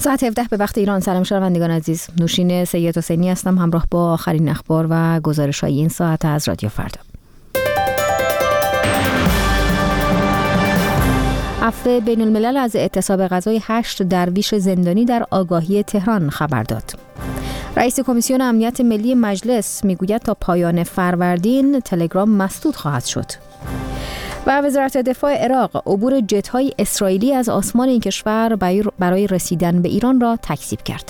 ساعت 17 به وقت ایران. سلام شنوندگان عزیز، نوشین سید حسینی هستم همراه با آخرین اخبار و گزارش‌های این ساعت از رادیو فردا. عفو بین الملل از اعتصاب غذای 8 درویش زندانی در آگاهی تهران خبر داد. رئیس کمیسیون امنیت ملی مجلس میگوید تا پایان فروردین تلگرام مسدود خواهد شد. و وزارت دفاع عراق عبور جت‌های اسرائیلی از آسمان این کشور برای رسیدن به ایران را تکذیب کرد.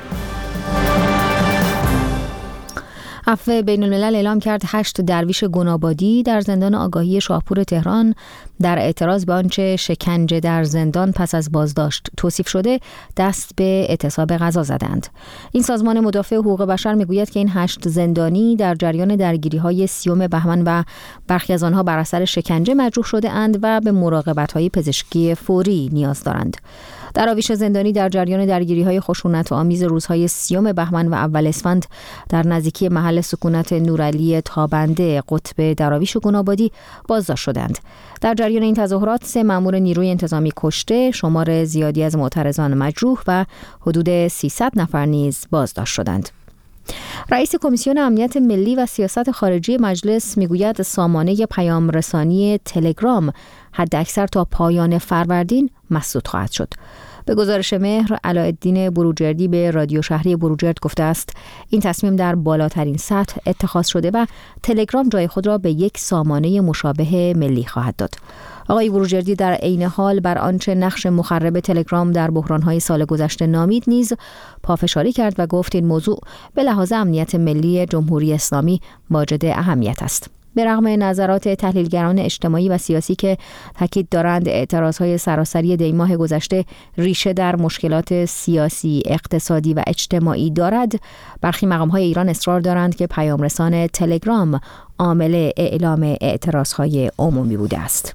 عفو بین الملل اعلام کرد 8 درویش گنابادی در زندان آگاهی شاهپور تهران در اعتراض به آنچه شکنجه در زندان پس از بازداشت توصیف شده دست به اعتصاب غذا زدند. این سازمان مدافع حقوق بشر میگوید که این 8 زندانی در جریان درگیری‌های 30 بهمن و برخی از آنها بر اثر شکنجه مجروح شده اند و به مراقبت‌های پزشکی فوری نیاز دارند. دراویش زندانی در جریان درگیری‌های خشونت‌آمیز روزهای 30 بهمن و اول اسفند در نزدیکی محل سکونت نورعلی تابنده قطب دراویش گنابادی بازداشت شدند. در جریان این تظاهرات 3 مأمور نیروی انتظامی کشته، شمار زیادی از معترضان مجروح و حدود 300 نفر نیز بازداشت شدند. رئیس کمیسیون امنیت ملی و سیاست خارجی مجلس میگوید سامانه پیام رسانی تلگرام حداکثر تا پایان فروردین مسدود خواهد شد. به گزارش مهر، علاءالدین بروجردی به رادیو شهری بروجرد گفته است این تصمیم در بالاترین سطح اتخاذ شده و تلگرام جای خود را به یک سامانه مشابه ملی خواهد داد. آقای بروجردی در عین حال بر آنچه نقش مخرب تلگرام در بحران‌های سال گذشته نامید نیز پافشاری کرد و گفت این موضوع به لحاظ امنیت ملی جمهوری اسلامی واجد اهمیت است. به رغم نظرات تحلیلگران اجتماعی و سیاسی که تاکید دارند اعتراضهای سراسری دیماه گذشته ریشه در مشکلات سیاسی، اقتصادی و اجتماعی دارد، برخی مقام‌های ایران اصرار دارند که پیامرسان تلگرام عامل اعلام اعتراضهای عمومی بوده است.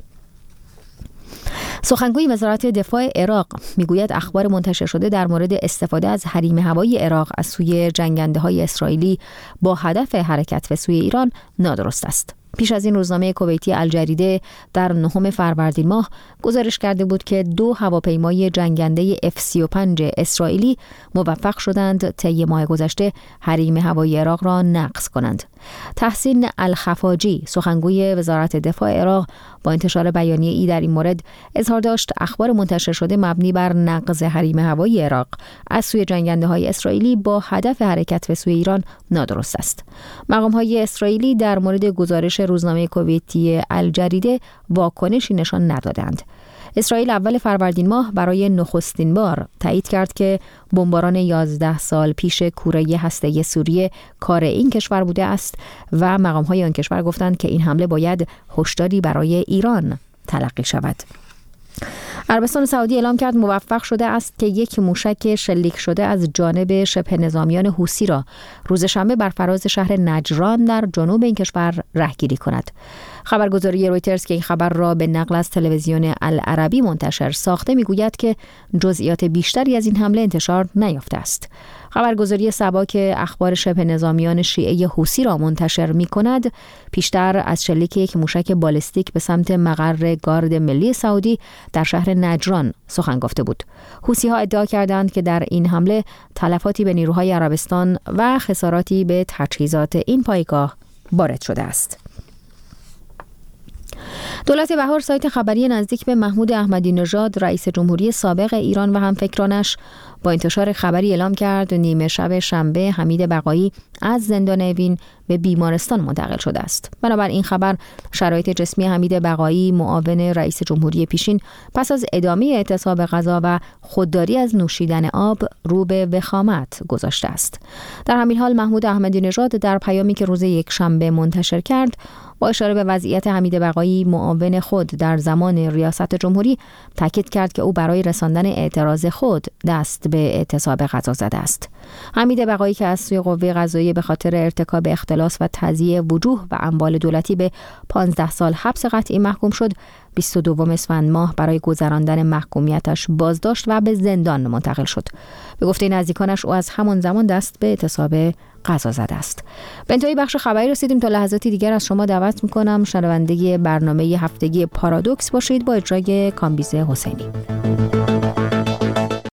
سخنگوی وزارت دفاع عراق میگوید اخبار منتشر شده در مورد استفاده از حریم هوایی عراق از سوی جنگنده‌های اسرائیلی با هدف حرکت به سوی ایران نادرست است. پیش از این روزنامه کویتی الجریده در 9 فروردین ماه گزارش کرده بود که 2 هواپیمای جنگنده F-35 اسرائیلی موفق شدند طی ماه گذشته حریم هوایی عراق را نقض کنند. تحسین الخفاجی، سخنگوی وزارت دفاع عراق، با انتشار بیانیه‌ای در این مورد اظهار داشت اخبار منتشر شده مبنی بر نقض حریم هوایی عراق از سوی جنگنده‌های اسرائیلی با هدف حرکت به سوی ایران نادرست است. مقام‌های اسرائیلی در مورد گزارش روزنامه کویتی الجریده واکنشی نشان ندادند. اسرائیل اول فروردین ماه برای نخستین بار تایید کرد که بمباران 11 سال پیش کوره هسته‌ای سوریه کار این کشور بوده است و مقام‌های آن کشور گفتند که این حمله باید هشداری برای ایران تلقی شود. عربستان سعودی اعلام کرد موفق شده است که یک موشک شلیک شده از جانب شبه نظامیان حوثی را روز شنبه بر فراز شهر نجران در جنوب این کشور رهگیری کند. خبرگزاری رویترز که این خبر را به نقل از تلویزیون العربی منتشر ساخته میگوید که جزئیات بیشتری از این حمله انتشار نیافته است. خبرگزاری سبا که اخبار شبه نظامیان شیعه حوثی را منتشر می‌کند، پیشتر از شلیک یک موشک بالستیک به سمت مقر گارد ملی سعودی در شهر نجران سخن گفته بود. حوثی‌ها ادعا کردند که در این حمله تلفاتی به نیروهای عربستان و خساراتی به تجهیزات این پایگاه وارد شده است. دولت بهار سایت خبری نزدیک به محمود احمدی نژاد رئیس جمهوری سابق ایران و همفکرانش با انتشار خبری اعلام کرد نیمه شب شنبه حمید بقایی از زندان اوین به بیمارستان منتقل شده است. بنابر این خبر شرایط جسمی حمید بقایی معاون رئیس جمهوری پیشین پس از ادامه اعتصاب غذا و خودداری از نوشیدن آب رو به وخامت گذاشته است. در همین حال محمود احمدی نژاد در پیامی که روز یکشنبه منتشر کرد با اشاره به وضعیت حمید بقایی معاون خود در زمان ریاست جمهوری تاکید کرد که او برای رساندن اعتراض خود دست به اعتصاب غذا زده است. حمید بقایی که از سوی قوه قضاییه به خاطر ارتکاب اختلاس و تضییع وجوه و اموال دولتی به 15 سال حبس قطعی محکوم شد، 22 اسفند ماه برای گذراندن محکومیتش بازداشت و به زندان منتقل شد. به گفته نزدیکانش او از همان زمان دست به اعتصاب غذا زده است. به انتهای بخش خبری رسیدیم. تا لحظاتی دیگر از شما دعوت میکنم شنونده برنامه هفتگی پارادوکس باشید با اجرای کامبیز حسینی.